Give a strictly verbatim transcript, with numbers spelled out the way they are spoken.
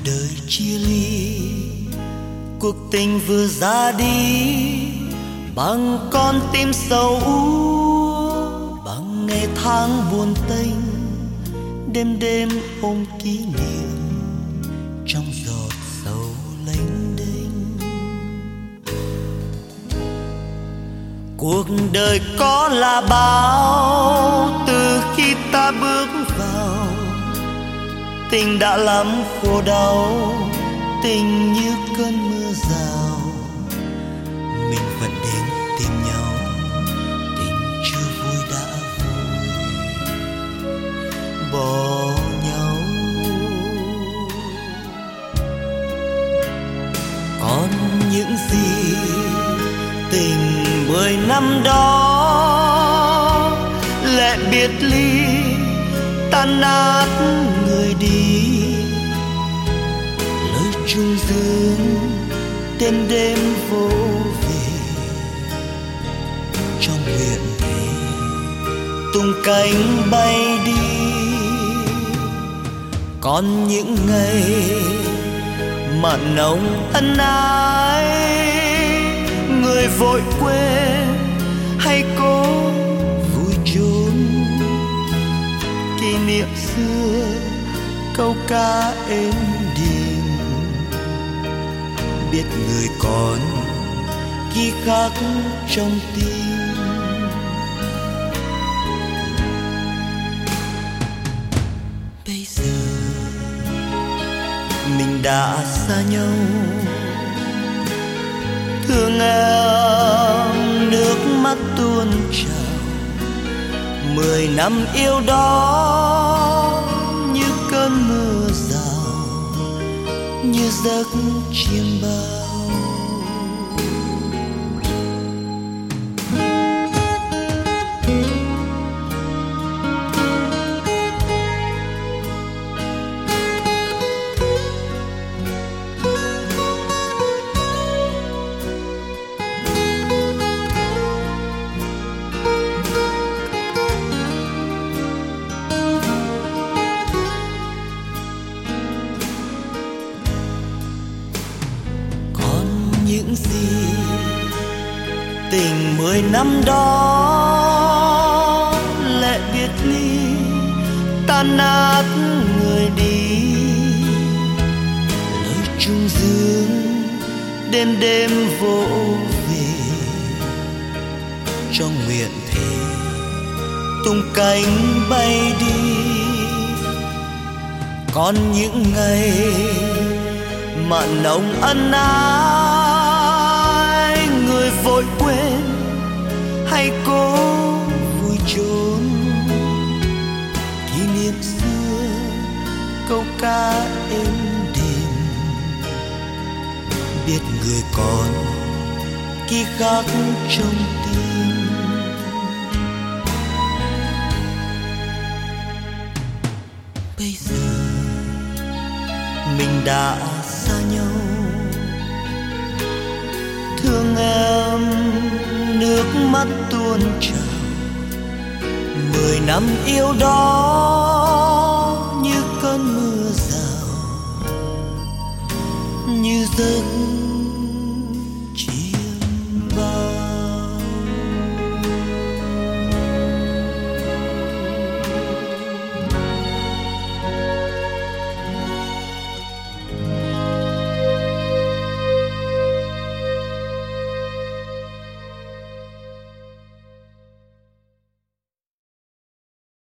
đời chia ly, cuộc tình vừa ra đi bằng con tim sầu úa, bằng ngày tháng buồn tênh, đêm đêm ôm kỷ niệm trong giọt sầu lênh đênh. Cuộc đời có là bao, từ khi ta bước vào tình đã lắm khổ đau, tình như cơn mưa rào. Mình vẫn đến tìm nhau, tình chưa vui đã vui bỏ nhau. Còn những gì tình mười năm đó, lệ biệt ly tan nát người đi, lời chung dương đêm đêm vô về, trong nguyện thề tung cánh bay đi. Còn những ngày mặn nồng ân ái, người vội quên hay cố vui trốn, kỷ niệm xưa câu ca êm đềm, biết người còn ghi khắc trong tim. Bây giờ mình đã xa nhau, thương em nước mắt tuôn trào. Mười năm yêu đó như cơn mưa rào, như giấc chiêm bao. Những gì tình mười năm đó, lệ biệt ly tan nát người đi, lời chung dương đêm đêm vô về, trong nguyện thề tung cánh bay đi. Còn những ngày mặn nồng ân ái, người vội quên hay cố vui trốn, kỷ niệm xưa câu ca êm đềm, biết người còn ghi khắc trong tim. Bây giờ mình đã xa nhau, thương em nước mắt tuôn trào. Mười năm yêu đó như cơn mưa rào, như giấc